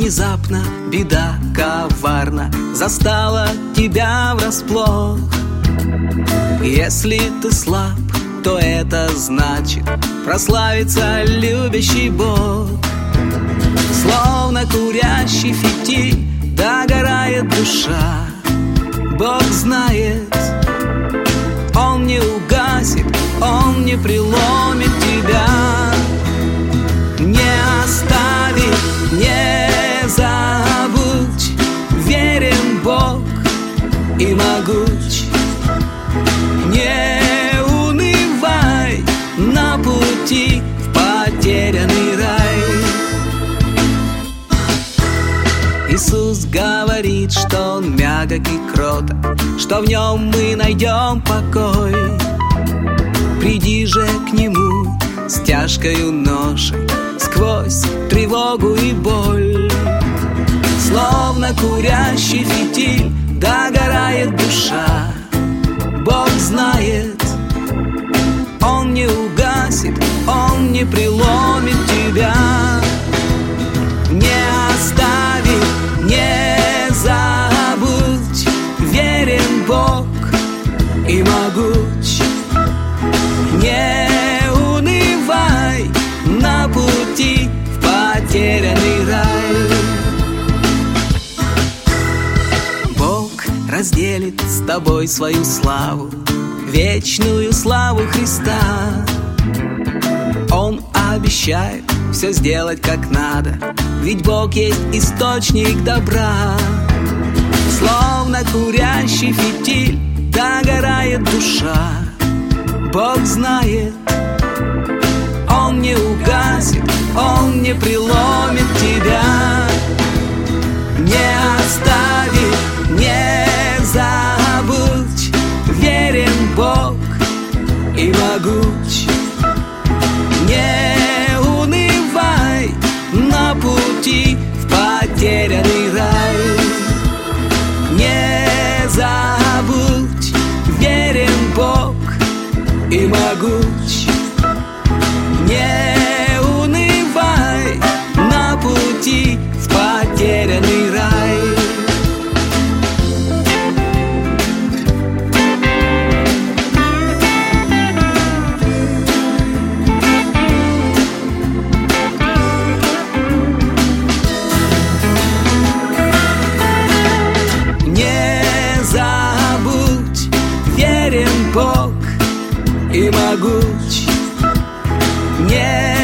внезапно беда коварна застала тебя врасплох. Если ты слаб, то это значит прославится любящий Бог. Словно курящий фитиль догорает душа. Бог знает, Он не угасит, Он не преломит тебя, не оставит, не забудь. Верен Бог и могуч. Не унывай на пути в потерянный рай. Иисус говорит, что Он мягок и кроток, что в Нем мы найдем покой. Приди же к Нему с тяжкою ношей, сквозь тревогу и боль. Словно курящий фитиль догорает душа. Бог знает, Он не угасит, Он не преломит тебя, не оставит, не забудь. Верен Бог и могуч. Не унывай на пути в потерянный рай. Бог разделит с тобой свою славу, вечную славу Христа. Он обещает все сделать как надо, ведь Бог есть источник добра. Словно курящий фитиль догорает душа. Бог знает, Он не угасит, Он не преломит тебя, не оставит, не забудь. Верен Бог и могуч. Не унывай на пути в потерянный рай. Не забудь, верен Бог и могуч. Не унывай на пути в потерянный рай. Бог и могуч. Не